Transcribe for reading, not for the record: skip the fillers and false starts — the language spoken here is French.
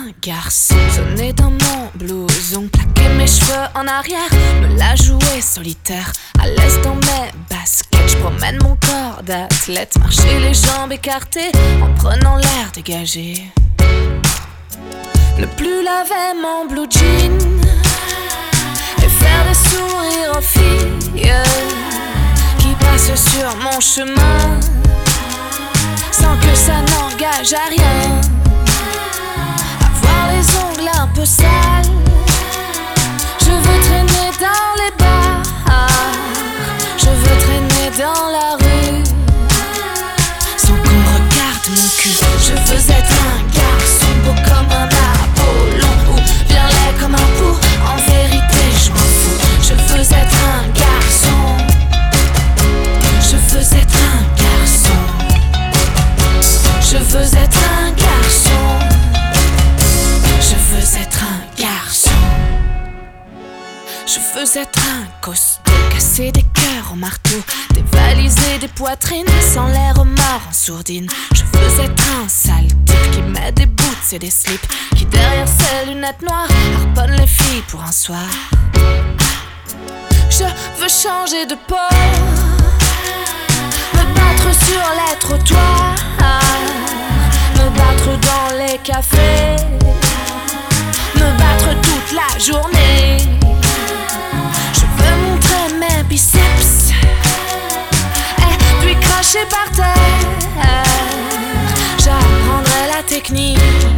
un garçon. Sonner dans mon blouson, plaquer mes cheveux en arrière, me la jouer solitaire, à l'aise dans mes baskets. Je promène mon corps d'athlète, marcher les jambes écartées, en prenant l'air dégagé. Ne plus laver mon blue jean et faire des sourires aux filles qui passent sur mon chemin, sans que ça n'engage à rien. Avoir les ongles un peu sales, je veux traîner dans les bars, je veux traîner dans la rue, sans qu'on regarde mon cul. Je veux être un garçon beau comme un Apollon, ou bien laid comme un pou. En vérité je m'en fous. Je veux être un garçon, je veux être un garçon, je veux être un garçon, je veux être un garçon. Je veux être un costaud, casser des cœurs au marteau, dévaliser des poitrines sans l'air mort en sourdine. Je veux être un sale type qui met des boots et des slips, qui derrière ses lunettes noires harponne les filles pour un soir. Je veux changer de peau, me battre sur les trottoirs, me battre dans les cafés, me battre toute la journée. Je veux montrer mes biceps et puis cracher par terre. J'apprendrai la technique